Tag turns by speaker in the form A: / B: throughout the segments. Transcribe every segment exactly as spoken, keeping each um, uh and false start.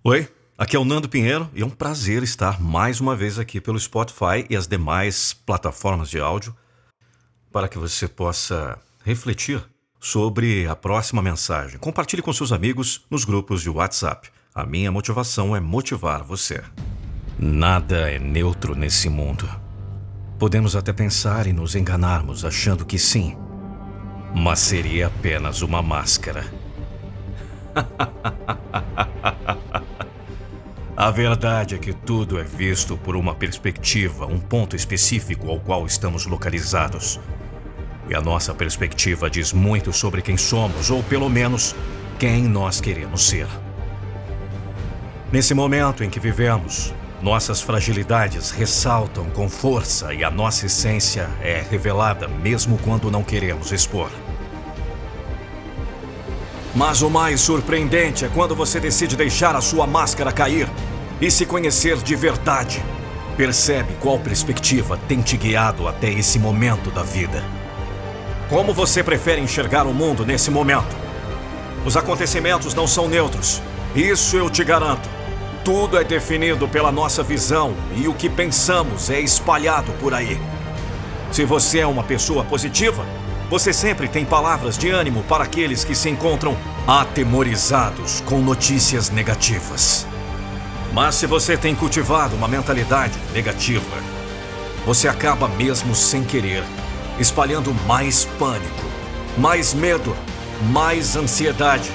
A: Oi, aqui é o Nando Pinheiro e é um prazer estar mais uma vez aqui pelo Spotify e as demais plataformas de áudio para que você possa refletir sobre a próxima mensagem. Compartilhe com seus amigos nos grupos de WhatsApp. A minha motivação é motivar você. Nada é neutro nesse mundo. Podemos até pensar em nos enganarmos achando que sim, mas seria apenas uma máscara. A verdade é que tudo é visto por uma perspectiva, um ponto específico ao qual estamos localizados. E a nossa perspectiva diz muito sobre quem somos, ou pelo menos, quem nós queremos ser. Nesse momento em que vivemos, nossas fragilidades ressaltam com força e a nossa essência é revelada mesmo quando não queremos expor. Mas o mais surpreendente é quando você decide deixar a sua máscara cair e se conhecer de verdade. Percebe qual perspectiva tem te guiado até esse momento da vida. Como você prefere enxergar o mundo nesse momento? Os acontecimentos não são neutros, isso eu te garanto. Tudo é definido pela nossa visão e o que pensamos é espalhado por aí. Se você é uma pessoa positiva, você sempre tem palavras de ânimo para aqueles que se encontram atemorizados com notícias negativas. Mas se você tem cultivado uma mentalidade negativa, você acaba mesmo sem querer espalhando mais pânico, mais medo, mais ansiedade.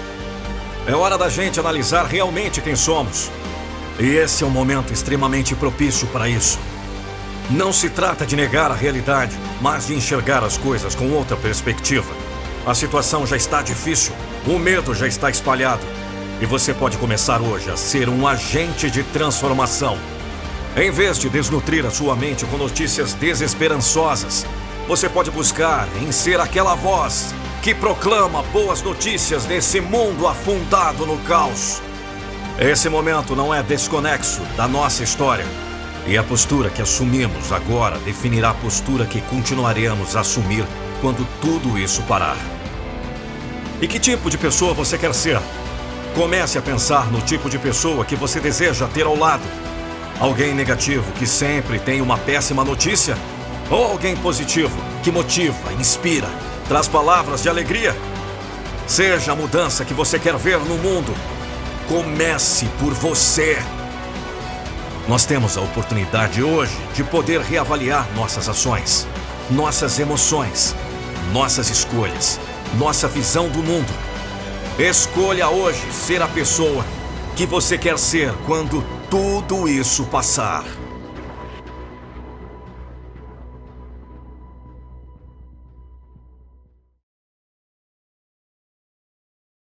A: É hora da gente analisar realmente quem somos. E esse é um momento extremamente propício para isso. Não se trata de negar a realidade, mas de enxergar as coisas com outra perspectiva. A situação já está difícil, o medo já está espalhado. E você pode começar hoje a ser um agente de transformação. Em vez de desnutrir a sua mente com notícias desesperançosas, você pode buscar em ser aquela voz que proclama boas notícias nesse mundo afundado no caos. Esse momento não é desconexo da nossa história. E a postura que assumimos agora definirá a postura que continuaremos a assumir quando tudo isso parar. E que tipo de pessoa você quer ser? Comece a pensar no tipo de pessoa que você deseja ter ao lado. Alguém negativo que sempre tem uma péssima notícia? Ou alguém positivo que motiva, inspira, traz palavras de alegria? Seja a mudança que você quer ver no mundo. Comece por você. Nós temos a oportunidade hoje de poder reavaliar nossas ações, nossas emoções, nossas escolhas, nossa visão do mundo. Escolha hoje ser a pessoa que você quer ser quando tudo isso passar.